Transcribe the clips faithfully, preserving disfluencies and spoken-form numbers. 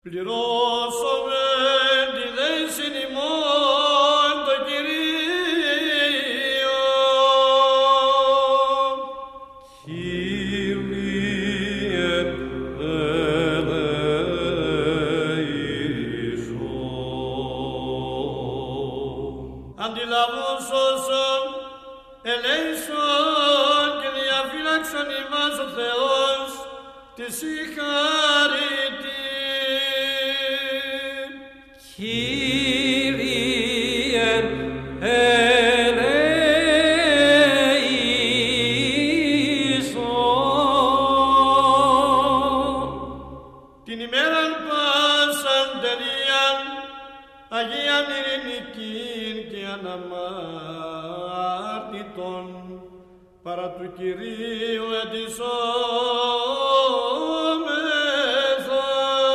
Πληρώσαμε τη δέησιν ημών το Κυρίο. Κύριε ελέησον. Αντιλαβούς όσων ελέησον και διαφύλαξον ημάς ο Θεός της η χάρητη. Κύριε ελέησον. Την ημέραν πάσαν τελείαν Αγίαν ειρηνικήν και αναμάρτητον παρά του Κυρίου ετισόμεθα.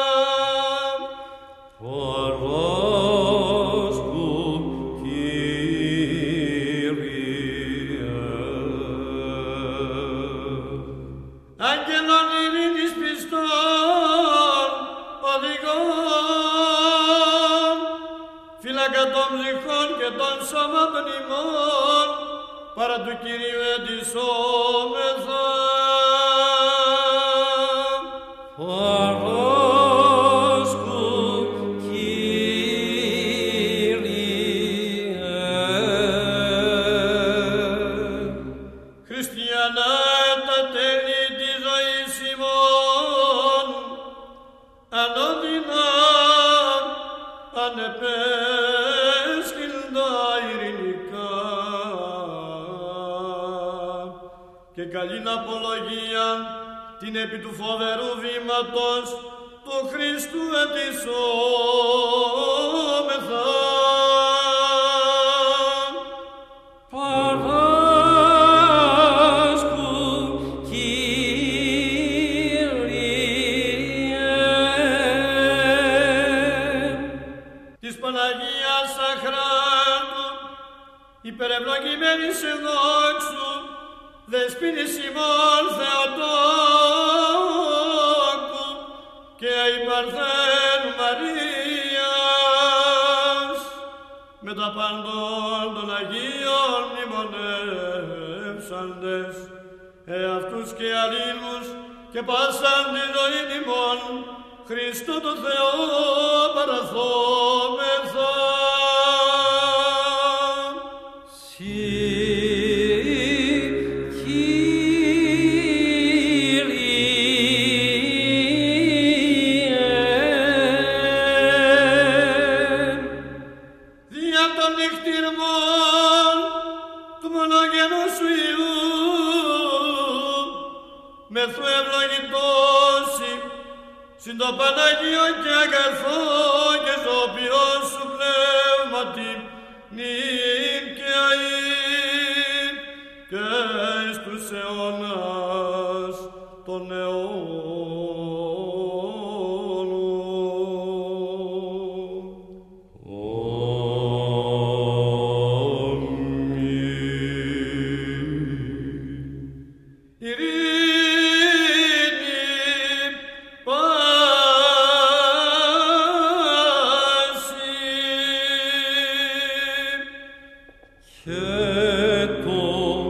Παράς του Κύριε. Άγγελον ειρήνης πιστών οδηγών, φύλακα των ψυχών και των σώματων ημών, παρά του Κυρίου ετισόμεθα. Παράς του Κύριε. Χριστιανά τα τέλη της ζωής ημών, ανώδυνα ανεπέσχυντα ειρηνικά και καλήν απολογίαν την επί του φοβερού βήματος του Χριστού ετισόμεθα. Παράς του Κύριε. Της Παναγίας Αχράντου, υπερευλογημένης εν δόξου, δεσποίνης ημών Θεοτόκου και αϊπαρθένου Μαρίας, με τα παντών των Αγίων μνημονεύσαντες, εαυτούς και αλλήλους και πάσαν τη ζωή ημών, Χριστού του Θεού παραθόμεθα. Συ Κύριε. Δια των νυχτήρμων του μονογενού σου Υιού, μεθού ευλογητώσει, συν το Παναγίο και αγαθό και ζωοποιό σου πνεύματι, νυν και αΐ και εις τους αιώνας των αιώνων. Ειρήνη πάση. Και το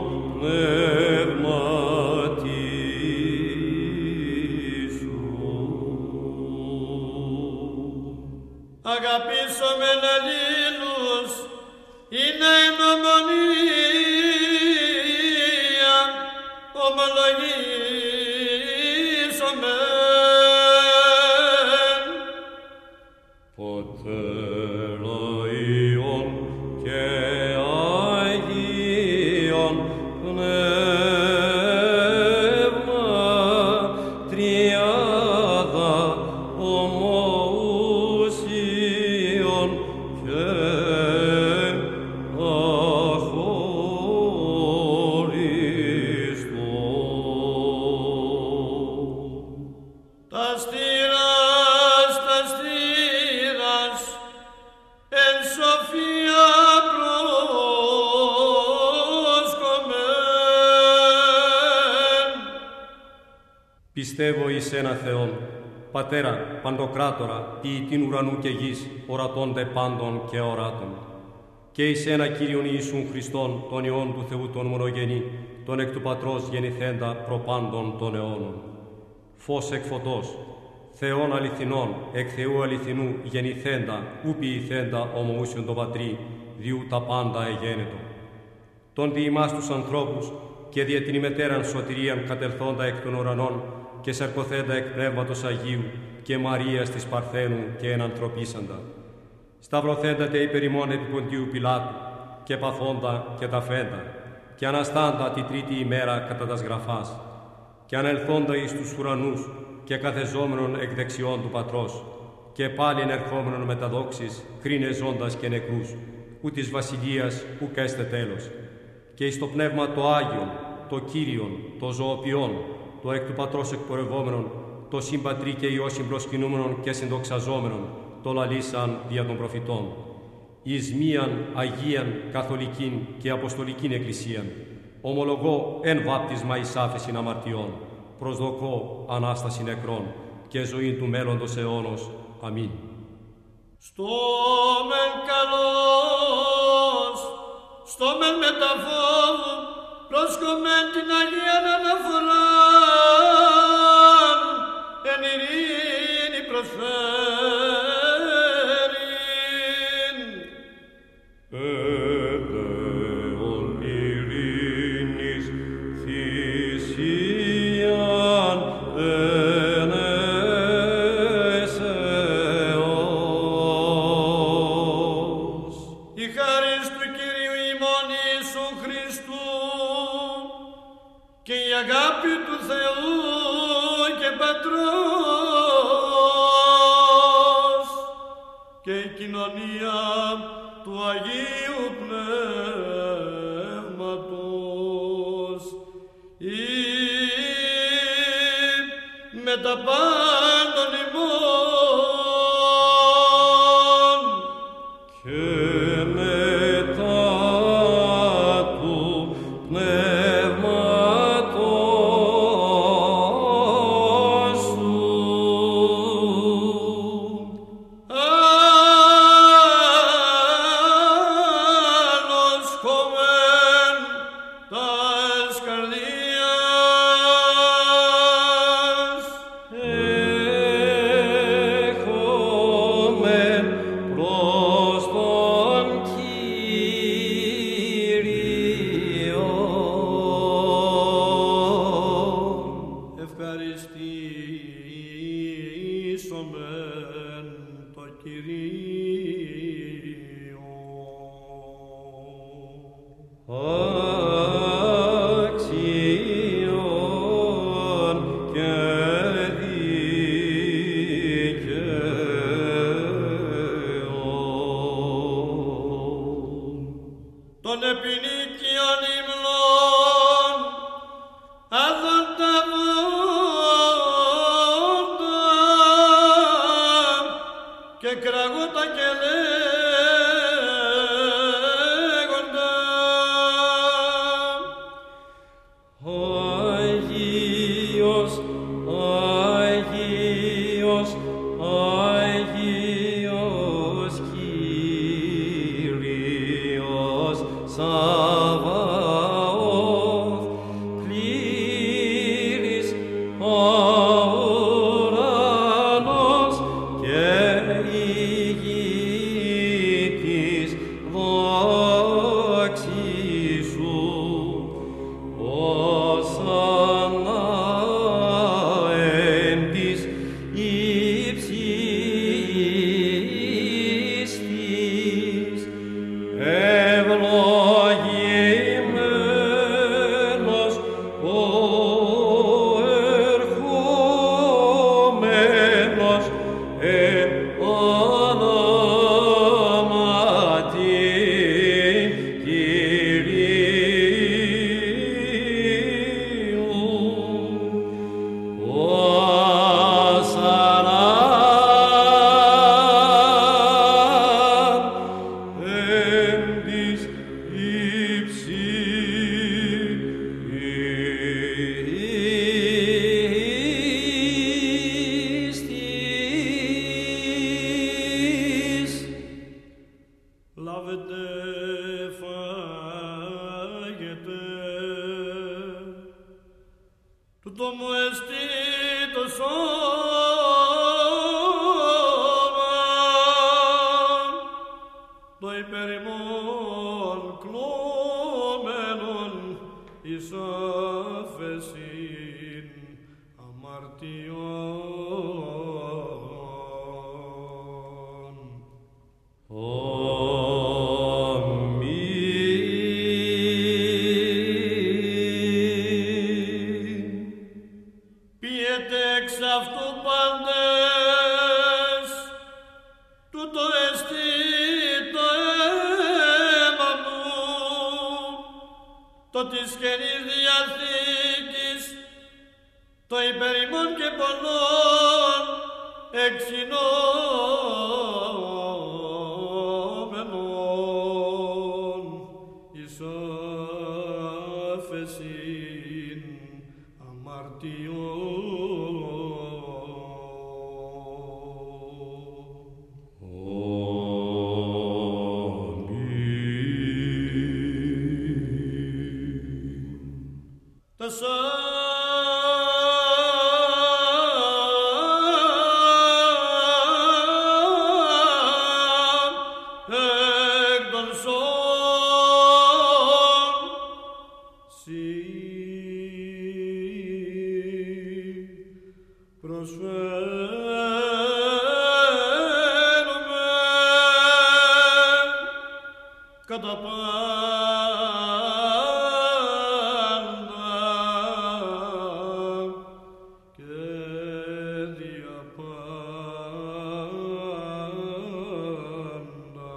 πνεύματι σου. Αγαπήσομεν αλλήλους, είναι εν ομονία, ομολογήσομεν. Πατέρα Υιών και Αγίων Πνεύμα Τριάδα ομοουσίων και αχωριστών. Τα στήρας, τα στήρας, εν σοφία πρόσκομεν. Πιστεύω εις ένα Θεόν, Πατέρα, παντοκράτορα, ποιητήν ουρανού και γης, ορατώνται πάντων και οράτων. Και εις ένα Κύριον Ιησούν Χριστόν, τον Υιόν του Θεού τον μονογενή, τον εκ του Πατρός γεννηθέντα προπάντων των αιώνων. Φως εκ φωτός, Θεόν αληθινών, εκ Θεού αληθινού γεννηθέντα, ου ποιηθέντα ομοούσιον το Πατρί, διού τα πάντα εγένετο. Τον δι' ημάς τους ανθρώπους και δια την ημετέραν σωτηρίαν κατελθόντα εκ των ουρανών και σαρκωθέντα εκ Πνεύματος Αγίου και Μαρίας της Παρθένου και ενανθρωπίσαντα. Σταυρωθέντα τε υπερ ημών επί Ποντίου Πιλάτου και παθόντα και ταφέντα και αναστάντα τη τρίτη ημέρα κατά τας γραφάς και ανελθόντα εις τους ουρανούς και καθεζόμενον εκ δεξιών του Πατρός και πάλι ενερχόμενον με τα δόξης κρίνε ζώντας και νεκρούς, ου της βασιλείας ουκ έστε τέλος. Και εις το Πνεύμα το Άγιον, το Κύριον, το ζωοποιόν, το εκ του Πατρός εκπορευόμενον, το συμπατρί και Υιό συμπροσκυνούμενον και συνδοξαζόμενον, το λαλήσαν δια των προφητών. Εις μίαν Αγίαν, Καθολικήν και Αποστολικήν Εκκλησίαν, ομολογώ εν βάπτισμα εις άφεσιν αμαρτιών, προσδοκώ Ανάσταση νεκρών και ζωή του μέλλοντος αιώνος. Αμήν. Στο μεν καλός, στο μεν μεταφόβου, προσκομμέν την Αγίαν αναφοράν, εν ειρήνη προσφέρειν. Εδεον ειρήνης θυσίαν εν εσεώς. Η χάρις του Κυρίου ημών Ιησού Χριστού και η αγάπη του Θεού και Πατρός και η κοινωνία του Αγίου Πνεύματος ή με τα πάντων ημών Και μετά του πνεύματος σου. άλλος χωμέν τας καρδίας Έχομεν προς τον Κύριον. ευχαριστήσομεν το Κυρίο. Άξιον και δικαίων. Των επινίκιων υμνών άδοντα βόντα και κραγότα και λέγοντα Άγιος, Άγιος, Άγιος Κύριος Σαβαώθ, πλήρης ο ουρανός και η γη της δόξης σου. Ωσανά εν της ύψιστης, ευλογημένος ο ερχόμενος εν ονόματι Κυρίου. Ωσανά εν της ύψιστης. περιμόν κλώμενον εις άφεσιν αμαρτιών. Πιέτε εξ αυτού πάντες, τούτο εστί το αίμα μου, το της Καινής Διαθήκης, το υπέρ ημών και πολλών εξυνόμενον εις άφεσιν αμαρτιών. Κατά πάντα και δια πάντα.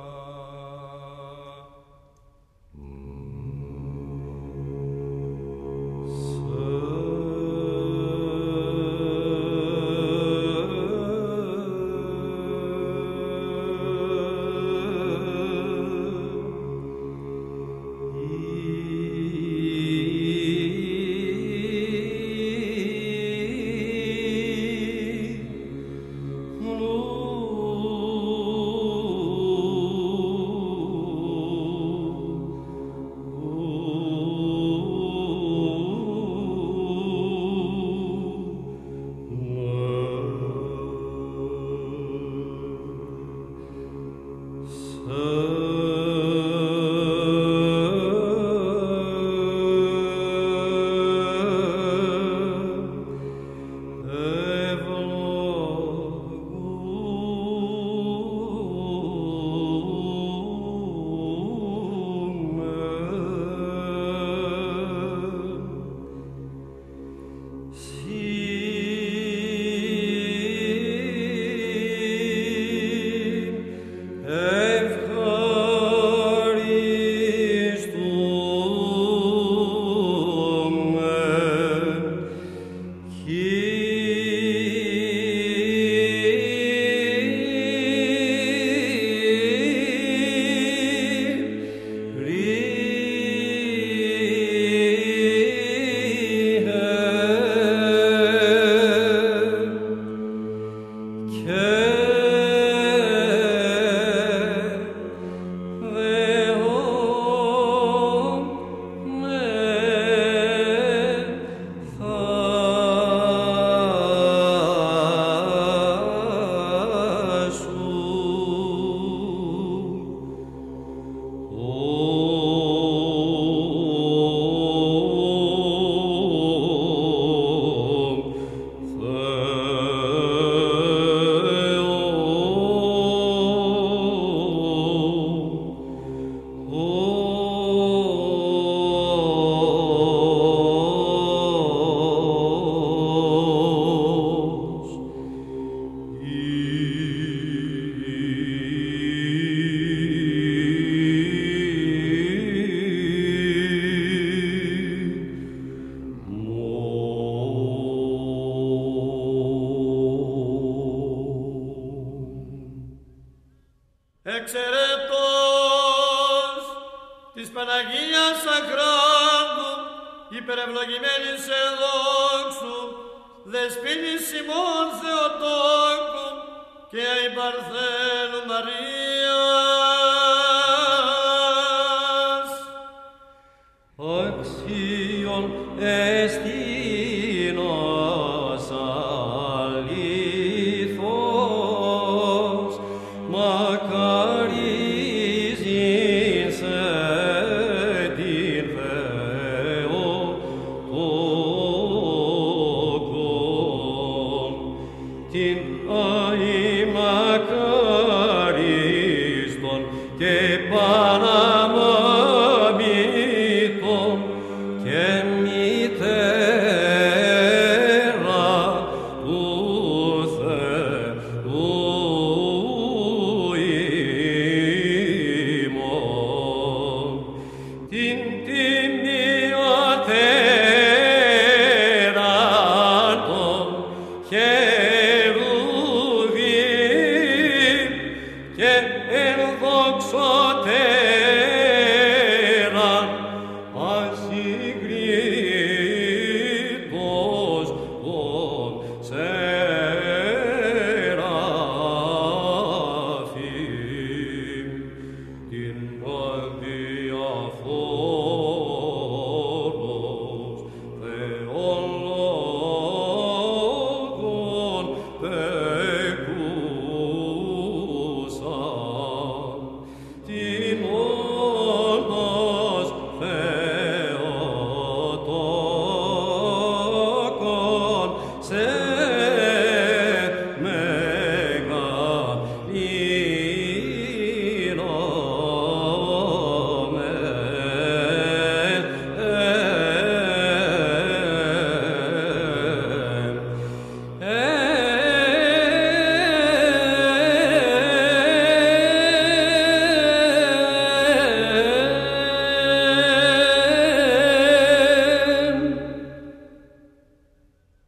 Εξαιρέτως της Παναγίας Ακράντου, υπερευλογημένης εν δόξου, δεσποίνης ημών Θεοτόκου και αϊ Παρθένου Μαρία,